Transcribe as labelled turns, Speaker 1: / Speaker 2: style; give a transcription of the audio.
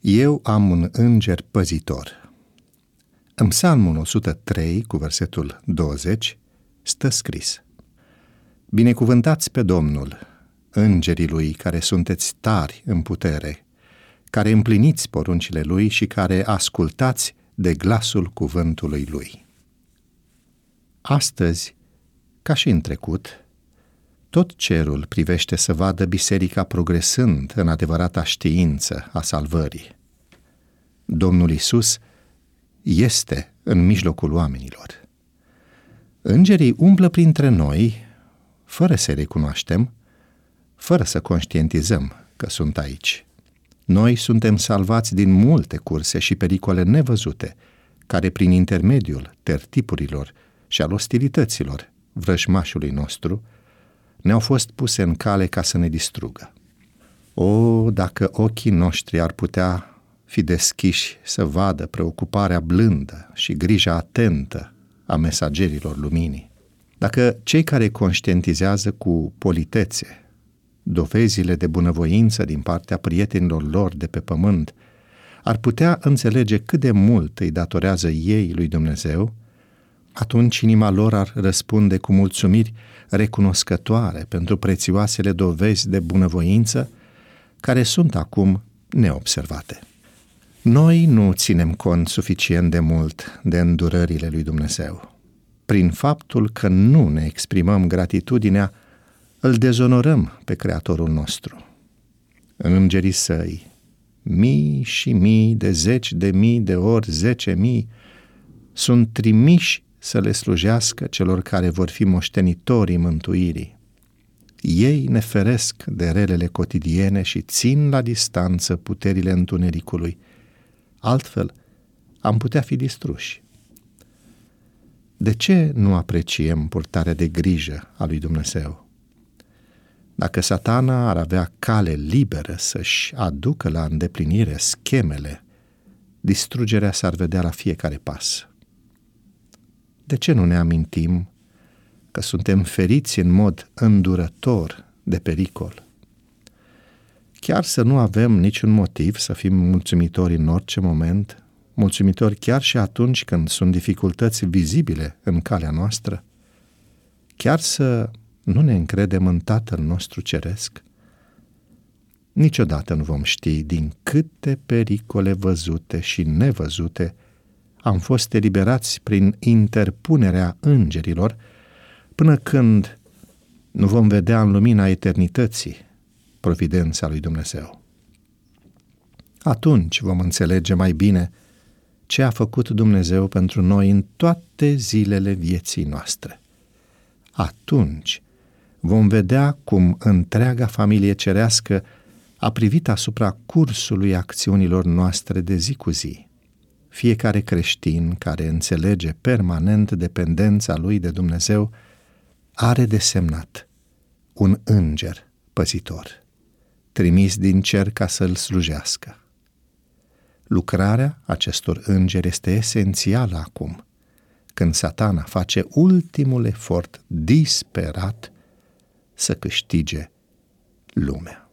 Speaker 1: Eu am un înger păzitor. În Psalmul 103, cu versetul 20, stă scris: Binecuvântați pe Domnul, îngerii Lui care sunteți tari în putere, care împliniți poruncile Lui și care ascultați de glasul cuvântului Lui. Astăzi, ca și în trecut, tot cerul privește să vadă biserica progresând în adevărata știință a salvării. Domnul Iisus este în mijlocul oamenilor. Îngerii umblă printre noi, fără să-i recunoaștem, fără să conștientizăm că sunt aici. Noi suntem salvați din multe curse și pericole nevăzute, care prin intermediul tertipurilor și al ostilităților vrăjmașului nostru ne-au fost puse în cale ca să ne distrugă. O, dacă ochii noștri ar putea fi deschiși să vadă preocuparea blândă și grija atentă a mesagerilor luminii, dacă cei care conștientizează cu politețe dovezile de bunăvoință din partea prietenilor lor de pe pământ ar putea înțelege cât de mult îi datorează ei lui Dumnezeu, atunci inima lor ar răspunde cu mulțumiri recunoscătoare pentru prețioasele dovezi de bunăvoință care sunt acum neobservate. Noi nu ținem cont suficient de mult de îndurările lui Dumnezeu. Prin faptul că nu ne exprimăm gratitudinea, îl dezonorăm pe Creatorul nostru. Îngerii săi, mii și mii de zeci de mii de ori 10.000, sunt trimiși să le slujească celor care vor fi moștenitorii mântuirii. Ei ne feresc de relele cotidiene și țin la distanță puterile întunericului. Altfel, am putea fi distruși. De ce nu apreciem purtarea de grijă a lui Dumnezeu? Dacă Satana ar avea cale liberă să-și aducă la îndeplinire schemele, distrugerea s-ar vedea la fiecare pas. De ce nu ne amintim că suntem feriți în mod îndurător de pericol? Chiar să nu avem niciun motiv să fim mulțumitori în orice moment, mulțumitori chiar și atunci când sunt dificultăți vizibile în calea noastră, chiar să nu ne încredem în Tatăl nostru Ceresc? Niciodată nu vom ști din câte pericole văzute și nevăzute am fost eliberați prin interpunerea îngerilor, până când nu vom vedea în lumina eternității providența lui Dumnezeu. Atunci vom înțelege mai bine ce a făcut Dumnezeu pentru noi în toate zilele vieții noastre. Atunci vom vedea cum întreaga familie cerească a privit asupra cursului acțiunilor noastre de zi cu zi. Fiecare creștin care înțelege permanent dependența lui de Dumnezeu are desemnat un înger păzitor, trimis din cer ca să-l slujească. Lucrarea acestor îngeri este esențială acum, când Satana face ultimul efort disperat să câștige lumea.